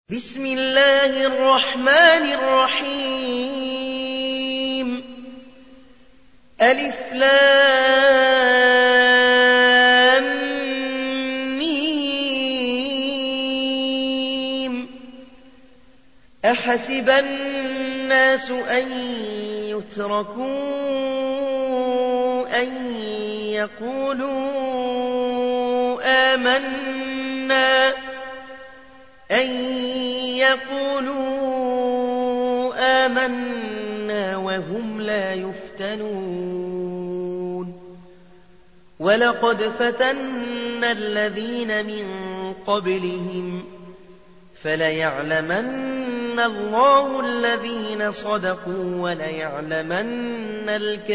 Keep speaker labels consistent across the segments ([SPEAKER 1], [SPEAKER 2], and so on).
[SPEAKER 1] بسم الله الرحمن الرحيم ألف لام ميم أحسب الناس أن يتركوا أن يقولوا آمنا وهم لا يفتنون ولقد فتنا الذين من قبلهم فليعلمن الله الذين صدقوا وليعلمن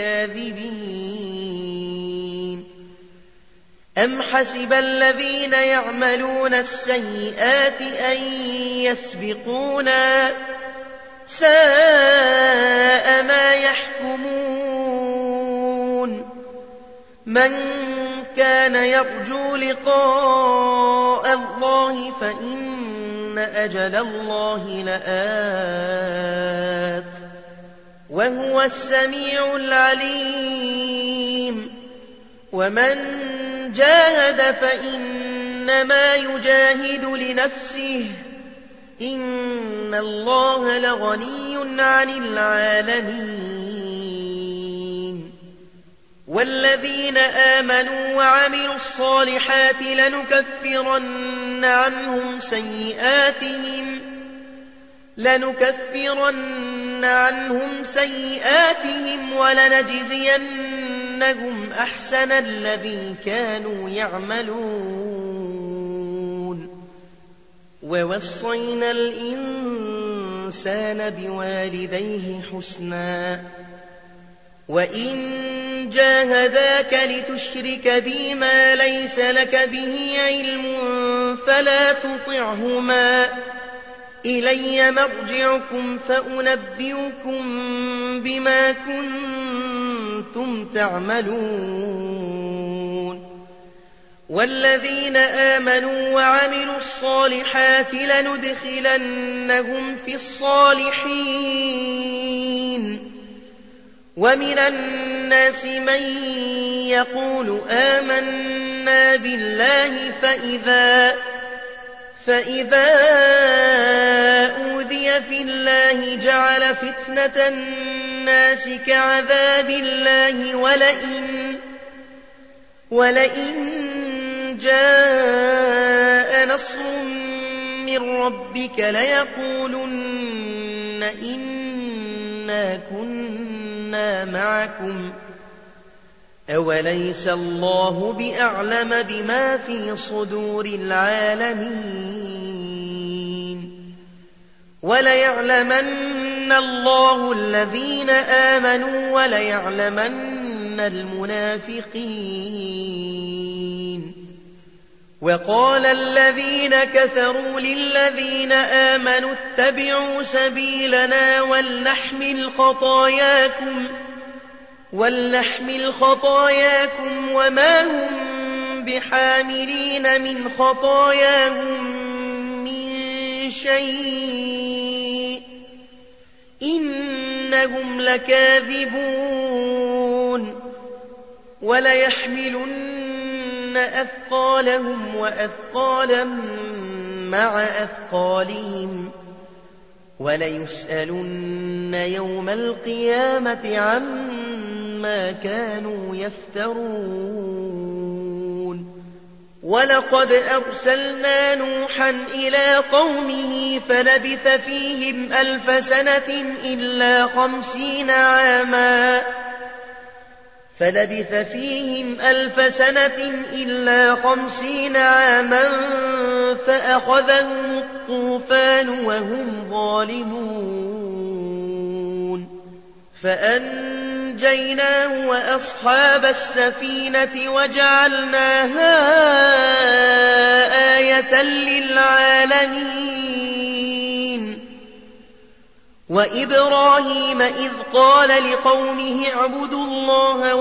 [SPEAKER 1] الكاذبين أم حسب الذين يعملون السيئات أن يسبقونا ساء ما يحكمون من كان يرجو لقاء الله فإن أجل الله لآت وهو السميع العليم ومن جاهد فإنما يجاهد لنفسه إن الله لغني عن العالمين والذين آمنوا وعملوا الصالحات لنكفرن عنهم سيئاتهم ولنجزينهم أحسن الذي كانوا يعملون ووصينا الإنسان بوالديه حسنا وإن جاهداك لتشرك بي ما ليس لك به علم فلا تطعهما إلي مرجعكم فأنبئكم بما كنتم تعملون والذين آمنوا وعملوا الصالحات لندخلنهم في الصالحين ومن الناس من يقول آمنا بالله فإذا أوذي في الله جعل فتنة الناس كعذاب الله ولئن جاء نصر من ربك ليقولن إنا كنا معكم أوليس الله بأعلم بما في صدور العالمين وليعلمن الله الذين آمنوا وليعلمن المنافقين وقال الذين كفروا للذين آمنوا اتبعوا سبيلنا ولنحمل خطاياكم وما هم بحاملين من خطاياهم من شيء إنهم لكاذبون وليحملن أثقالهم وأثقالا مع أثقالهم وليسألن يوم القيامة عما كانوا يفترون ولقد أرسلنا نوحا إلى قومه فلبث فيهم ألف سنة إلا 50 عاما فأخذهم الطوفان وهم ظالمون فأنجيناه وأصحاب السفينة وجعلناها آية للعالمين وإبراهيم إذ قال لقومه اعبدوا الله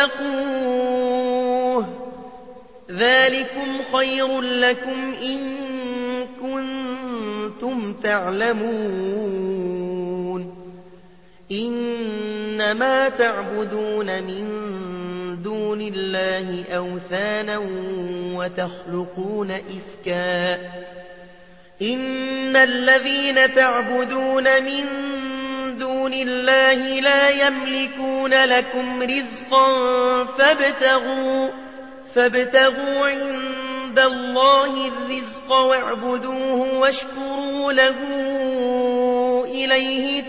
[SPEAKER 1] واتقوه ذلكم خير لكم إن كنتم تعلمون إنما تعبدون من دون الله أوثانا وتخلقون إفكا إن الذين تعبدون من دون الله لا يملكون لكم رزقا فابتغوا عند الله الرزق واعبدوه واشكروا له إليه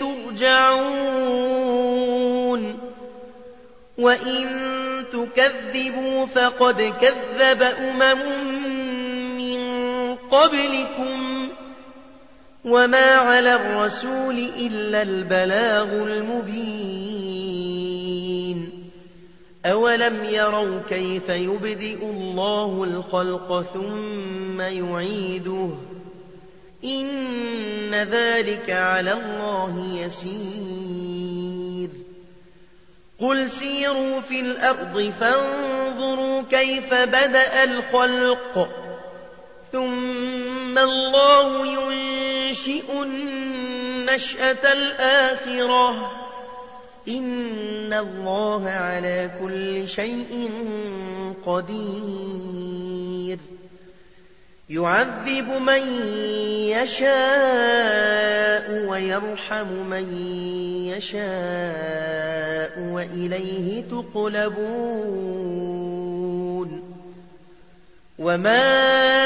[SPEAKER 1] ترجعون وإن تكذبوا فقد كذب من قبلكم وما على الرسول إلا البلاغ المبين أولم يروا كيف يبدئ الله الخلق ثم يعيده إن ذلك على الله يسير قل سيروا في الأرض فانظروا كيف بدأ الخلق ثم الله ينشئ النشأة الآخرة إن الله على كل شيء قدير يعذب من يشاء ويرحم من يشاء وإليه تقلبون وما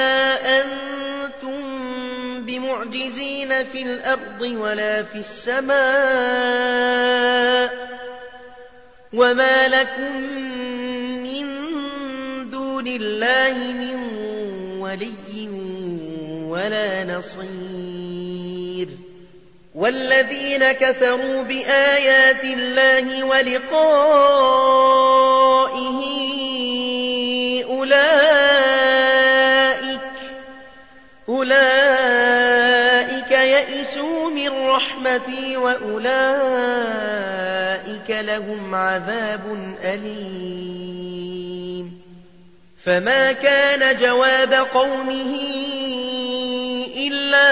[SPEAKER 1] أنتم بمعجزين في الأرض ولا في السماء وما لكم من دون الله من ولي ولا نصير والذين كفروا بآيات الله ولقائه أولئك يئسوا من رحمتي وأولئك لهم عذاب أليم فما كان جواب قومه إلا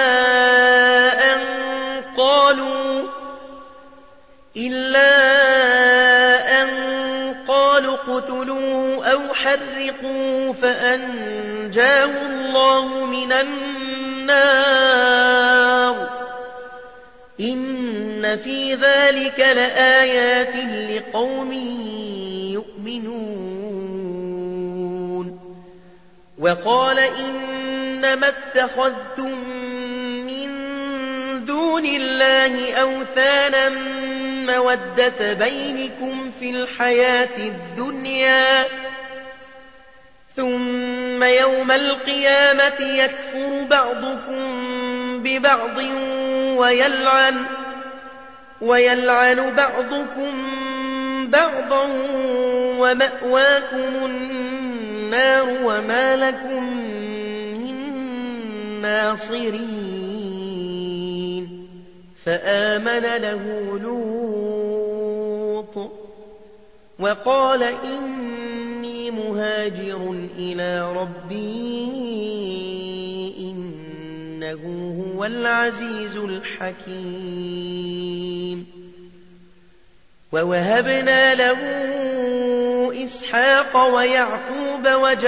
[SPEAKER 1] أن قالوا اقتلوه أو حرقوه فأنجاه الله من النار إن في ذلك لآيات لقوم يؤمنون وقال إنما اتخذتم من دون الله أوثانا مودة بينكم في الحياة الدنيا ثم يوم القيامة يكفر بعضكم ببعض ويلعن بعضكم بعضا ومأواكم النار وما لكم من ناصرين فآمن له لوط وقال إني مهاجر إلى ربي إنه هو العزيز الحكيم ووهبنا له إسحاق ويعقوب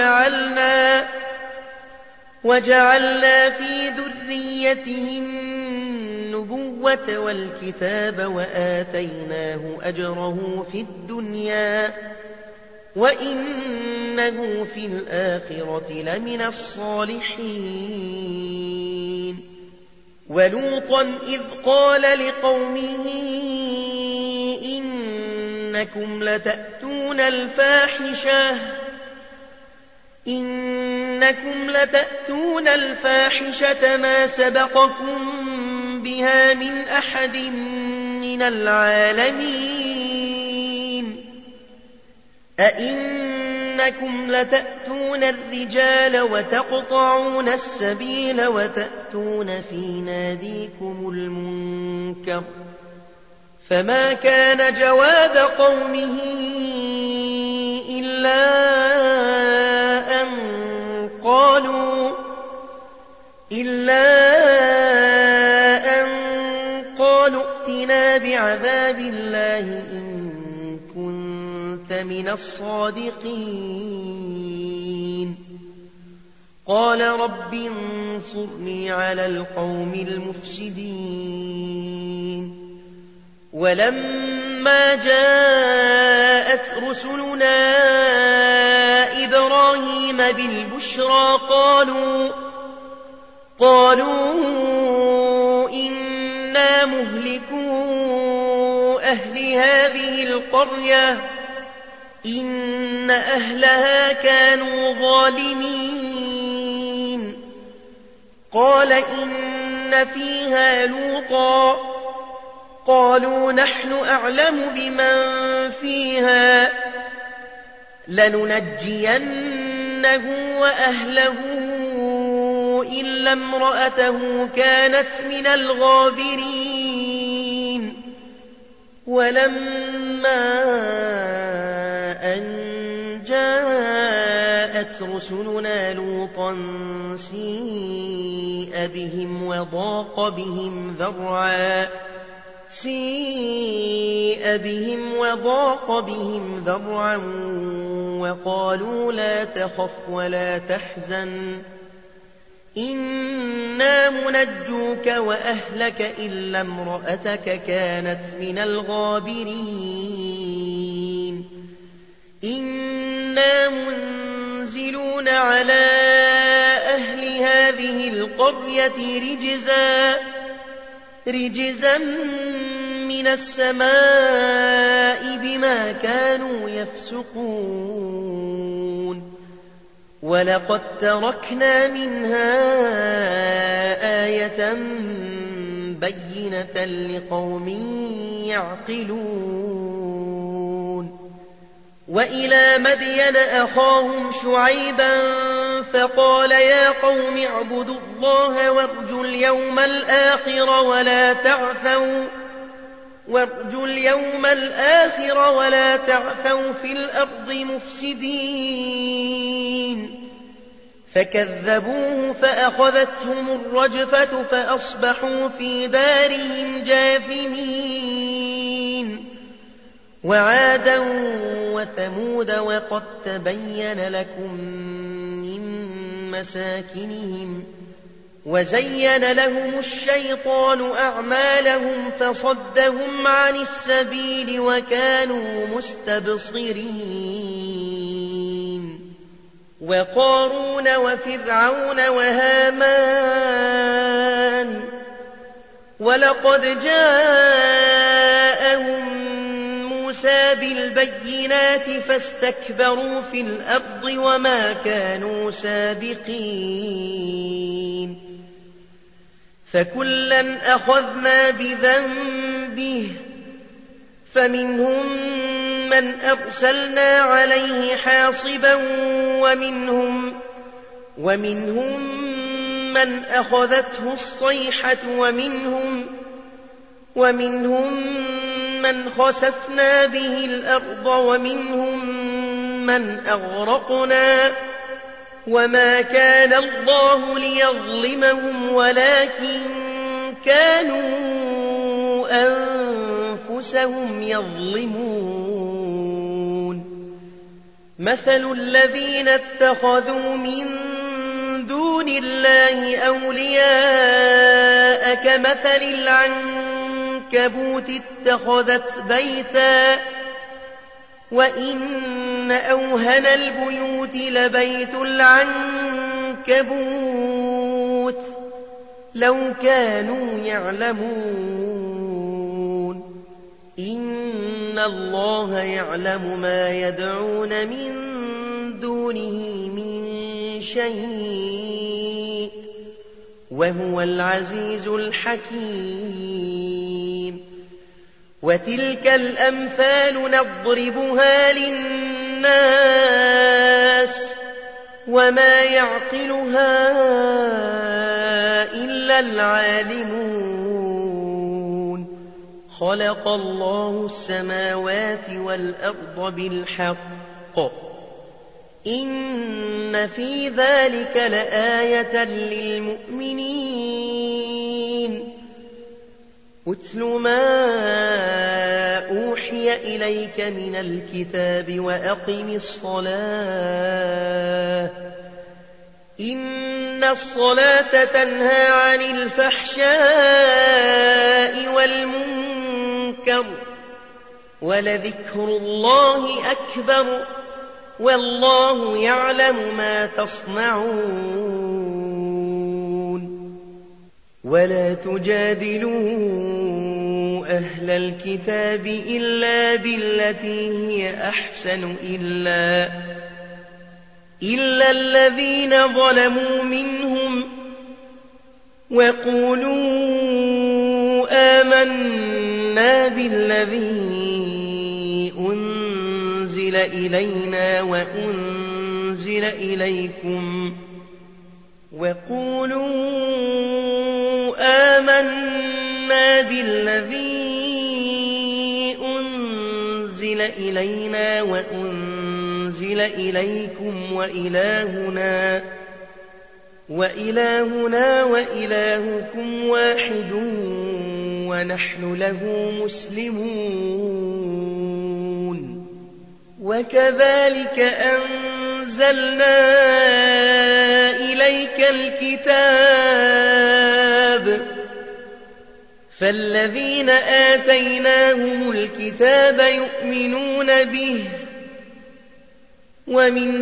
[SPEAKER 1] وجعلنا في ذريته النبوة والكتاب وآتيناه أجره في الدنيا وإنه في الآخرة لمن الصالحين ولوطا إذ قال لقومه إنكم لتأتون الفاحشة ما سبقكم بها من أحد من العالمين أئنكم لتأتون الرجال وتقطعون السبيل وتأتون في ناديكم المنكر فما كان جواب قومه إلا أن قالوا وَأْتِنَا بِعَذَابِ اللَّهِ إِن كُنتَ مِنَ الصَّادِقِينَ قَالَ رَبِّ انصُرْنِي عَلَى الْقَوْمِ الْمُفْسِدِينَ وَلَمَّا جَاءَتْ رُسُلُنَا إِبْرَاهِيمَ بِالْبُشْرَىٰ قَالُوا إِنَّا مُهْلِكُو أَهْلِ هَٰذِهِ الْقَرْيَةِ إِنَّ أَهْلَهَا كَانُوا ظَالِمِينَ قَالَ إِنَّ فِيهَا لُوطًا قَالُوا نَحْنُ أَعْلَمُ بِمَن فِيهَا لَنُنَجِّيَنَّهُ وَأَهْلَهُ إِلَّا امْرَأَتَهُ كَانَتْ مِنَ الْغَابِرِينَ وَلَمَّا أَن جَاءَتْ رُسُلُنَا لُوطًا سِيءَ بِهِمْ وَضَاقَ بِهِمْ ذَرْعًا وَقَالُوا لَا تَخَفْ وَلَا تَحْزَنْ إِنَّا مُنَجُّوكَ وَأَهْلَكَ إِلَّا امْرَأَتَكَ كَانَتْ مِنَ الْغَابِرِينَ إِنَّا مُنزِلُونَ عَلَىٰ أَهْلِ هَٰذِهِ الْقَرْيَةِ رِجْزًا مِّنَ السَّمَاءِ بِمَا كَانُوا يَفْسُقُونَ وَلَقَدْ تَرَكْنَا مِنْهَا آيَةً بَيِّنَةً لِقَوْمٍ يَعْقِلُونَ وَإِلَىٰ مَدْيَنَ أَخَاهُمْ شُعَيْبًا فَقَالَ يَا قَوْمِ اعْبُدُوا اللَّهَ وَارْجُوا الْيَوْمَ الْآخِرَ وَلَا تَعْثَوْا فِي الْأَرْضِ مُفْسِدِينَ فَكَذَّبُوهُ فَأَخَذَتْهُمُ الرَّجْفَةُ فَأَصْبَحُوا فِي دَارِهِمْ جَاثِمِينَ وَعَادًا وَثَمُودَ وَقَدْ تَبَيَّنَ لَكُم مِّن مَّسَاكِنِهِمْ وَزَيَّنَ لَهُمُ الشَّيْطَانُ أَعْمَالَهُمْ فَصَدَّهُمْ عَنِ السَّبِيلِ وَكَانُوا مُسْتَبْصِرِينَ وَقَارُونَ وَفِرْعَوْنَ وَهَامَانَ وَلَقَدْ جَاءَهُم مُوسَىٰ بِالْبَيِّنَاتِ فَاسْتَكْبَرُوا فِي الْأَرْضِ وَمَا كَانُوا سَابِقِينَ فَكُلًّا أَخَذْنَا بِذَنبِهِ فَمِنْهُم مَّنْ أَرْسَلْنَا عَلَيْهِ حَاصِبًا وَمِنْهُم مَّنْ أَخَذَتْهُ الصَّيْحَةُ وَمِنْهُم مَّنْ خَسَفْنَا بِهِ الْأَرْضَ وَمِنْهُم مَّنْ أَغْرَقْنَا وَمَا كَانَ اللَّهُ لِيَظْلِمَهُمْ وَلَٰكِن كَانُوا أَنفُسَهُمْ يَظْلِمُونَ مَثَلُ الَّذِينَ اتَّخَذُوا مِن دُونِ اللَّهِ أَوْلِيَاءَ كَمَثَلِ الْعَنكَبُوتِ اتَّخَذَتْ بَيْتًا وَإِنَّ أَوْهَنَ الْبُيُوتِ لَبَيْتُ الْعَنكَبُوتِ لَوْ كَانُوا يَعْلَمُونَ إِنَّ اللَّهَ يَعْلَمُ مَا يَدْعُونَ مِن دُونِهِ مِن شَيْءٍ وَهُوَ الْعَزِيزُ الْحَكِيمُ وَتِلْكَ الْأَمْثَالُ نَضْرِبُهَا لِلنَّاسِ وَمَا يَعْقِلُهَا إِلَّا الْعَالِمُونَ خَلَقَ اللَّهُ السَّمَاوَاتِ وَالْأَرْضَ بِالْحَقِّ إِنَّ فِي ذَلِكَ لَآيَةً لِلْمُؤْمِنِينَ أتل ما أوحي إليك من الكتاب وأقم الصلاة إن الصلاة تنهى عن الفحشاء والمنكر ولذكر الله أكبر والله يعلم ما تصنعون ولا تجادلوا أهل الكتاب إلا بالتي هي أحسن إلا الذين ظلموا منهم وقولوا آمنا بالذي أنزل إلينا وأنزل إليكم وإلهنا وإلهكم واحد ونحن له مسلمون وكذلك أنزلنا إليك الكتاب فالذين آتيناهم الكتاب يؤمنون به ومن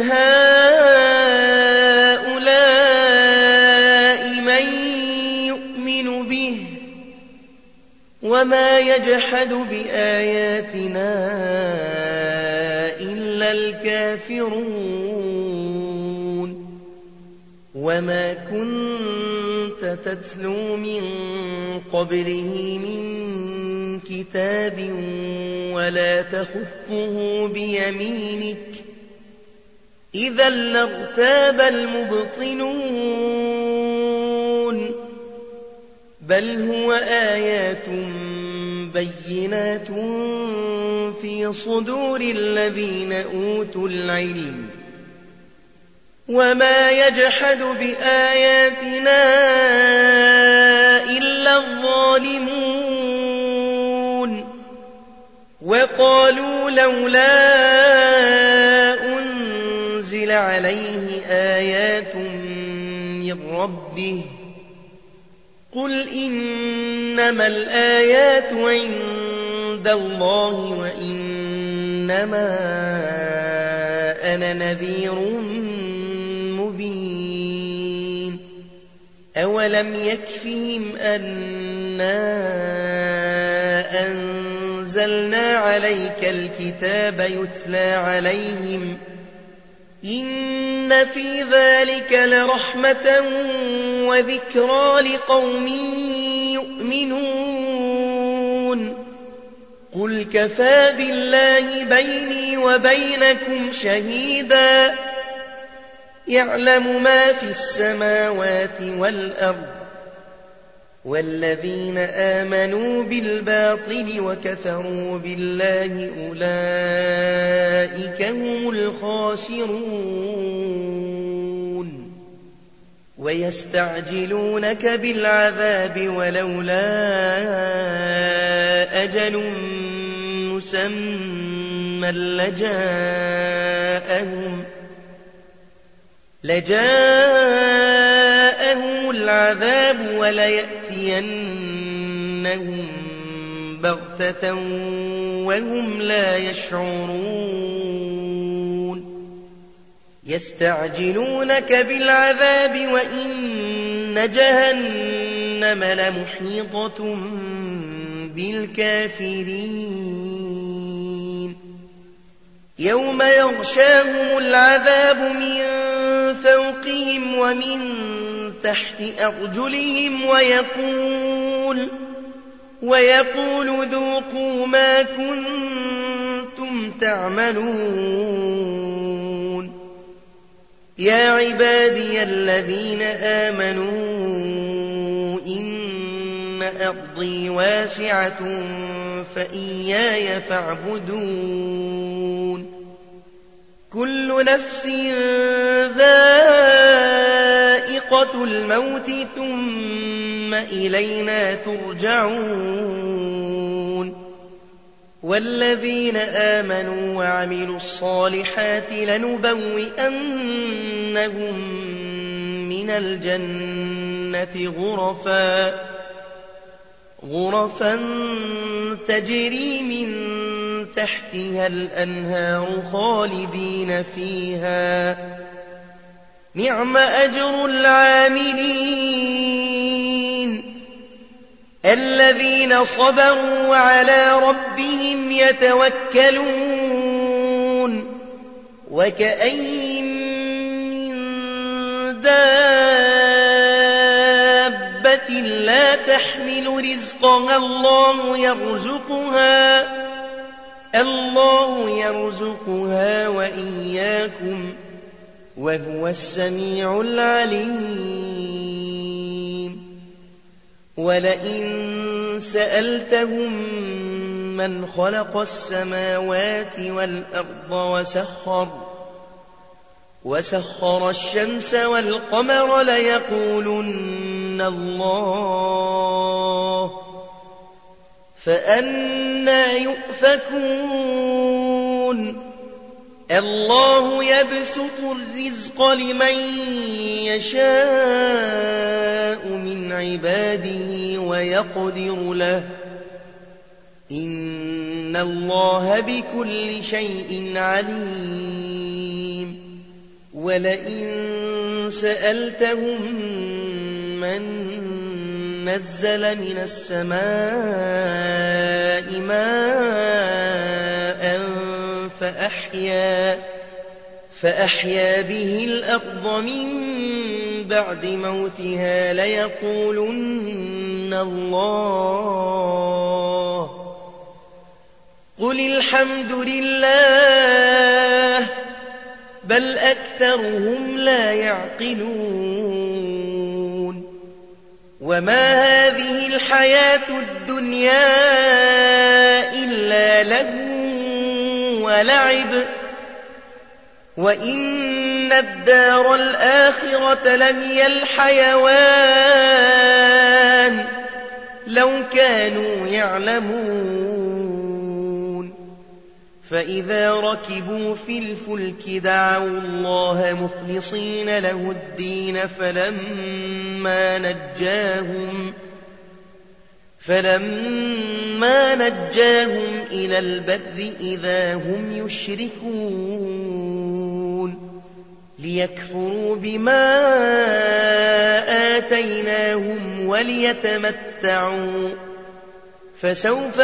[SPEAKER 1] هؤلاء من يؤمن به وما يجحد بآياتنا إلا الكافرون وما كنت تتلو من قبله من كتاب ولا تخطه بيمينك إذا لارتاب المبطلون بل هو آيات بينات في صدور الذين أوتوا العلم وما يجحد بآياتنا إلا الظالمون وقالوا لولا أنزل عليه آيات من ربه قل إنما الآيات عند الله وإنما أنا نذير مبين أولم يكفهم أنا أنزلنا عليك الكتاب يتلى عليهم إن في ذلك لرحمة وذكرى لقوم يؤمنون قل كفى بالله بيني وبينكم شهيدا يعلم ما في السماوات والأرض والذين آمنوا بالباطل وكفروا بالله أولئك هم الخاسرون ويستعجلونك بالعذاب ولولا أجل مسمى لجاءهم العذاب وليأتينهم بغتة وهم لا يشعرون يستعجلونك بالعذاب وإن جهنم لمحيطة بالكافرين يوم يغشاهم العذاب من فوقهم ومن تحت أرجلهم ويقول ذوقوا ما كنتم تعملون يا عبادي الذين آمنوا إن أرضي واسعة فإياي فاعبدون كل نفس ذائقة الموت ثم إلينا ترجعون والذين آمنوا وعملوا الصالحات لنبوئنهم من الجنة غرفا تجري من تحتها الأنهار خالدين فيها نعم أجر العاملين الذين صبروا وعلى ربهم يتوكلون وكأين من دابة لا تحمل رزقها الله يرزقها وإياكم وهو السميع العليم ولئن سألتهم من خلق السماوات والأرض وسخر الشمس والقمر ليقولن الله فأنى يؤفكون الله يبسط الرزق لمن يشاء من عباده ويقدر له إن الله بكل شيء عليم ولئن سألتهم من نزل من السماء ماء فأحيا به الأرض من بعد موتها ليقولن الله قل الحمد لله بل أكثرهم لا يعقلون وما هذه الحياة الدنيا إلا لهو ولعب وإن الدار الآخرة لهي الحيوان لو كانوا يعلمون فإذا ركبوا في الفلك دعوا الله مخلصين له الدين فلما نجاهم إلى البر إذا هم يشركون ليكفروا بما آتيناهم وليتمتعوا فسوف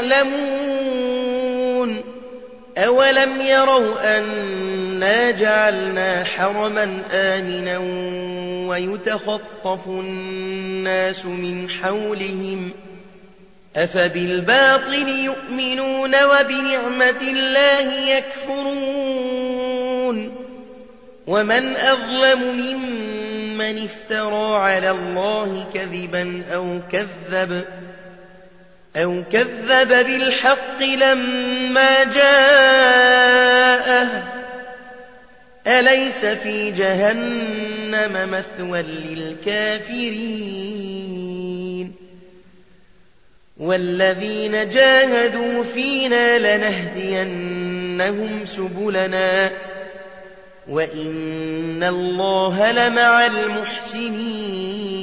[SPEAKER 1] يعلمون أولم يروا أنا جعلنا حرما آمنا ويتخطف الناس من حولهم أفبالباطل يؤمنون وبنعمة الله يكفرون ومن أظلم ممن افترى على الله كذبا أو كذب بالحق لما جاءه أليس في جهنم مثوى للكافرين والذين جاهدوا فينا لنهدينهم سبلنا وإن الله لمع المحسنين